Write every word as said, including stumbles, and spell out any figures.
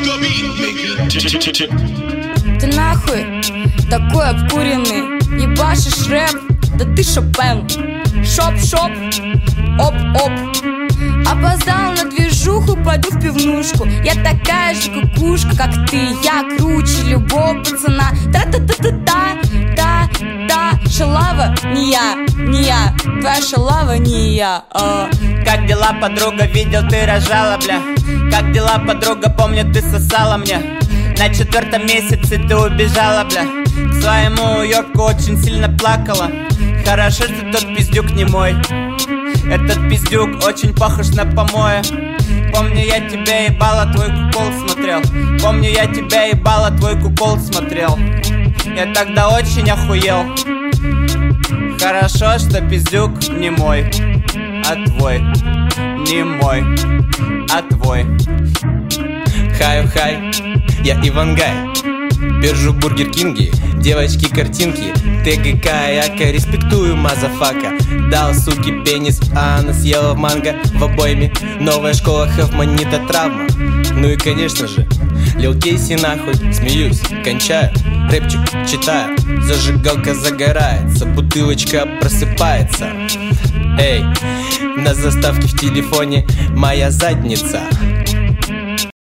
Ты нахуй такой обкуренный, ебашишь рэп, да ты Шопен. Шоп-шоп, оп-оп. Опоздал на движуху, пойду в пивнушку. Я такая же кукушка, как ты. Я круче любого пацана. Та-та-та-та-та, та-та. Шалава не я, не я. Твоя шалава не я, а. Как дела, подруга? Видел, ты рожала, бля. Как дела, подруга? Помню, ты сосала мне. На четвертом месяце ты убежала, бля. К своему Йорку очень сильно плакала. Хорошо, что тот пиздюк не мой. Этот пиздюк очень похож на помоя. Помню, я тебя ебала, твой кукол смотрел. Помню, я тебя ебала, твой кукол смотрел. Я тогда очень охуел. Хорошо, что пиздюк не мой, а твой. Не мой, а твой. Хай-хай, я Ивангай. Биржу Бургер Кинги, девочки картинки. ТГК, яка, респектую, мазафака. Дал суки пенис, а она съела манго в обойме. Новая школа Хоффманита травма. Ну и конечно же, Лил Кейси нахуй. Смеюсь, кончаю, рэпчик читаю. Зажигалка загорается, бутылочка просыпается. Эй, на заставке в телефоне моя задница.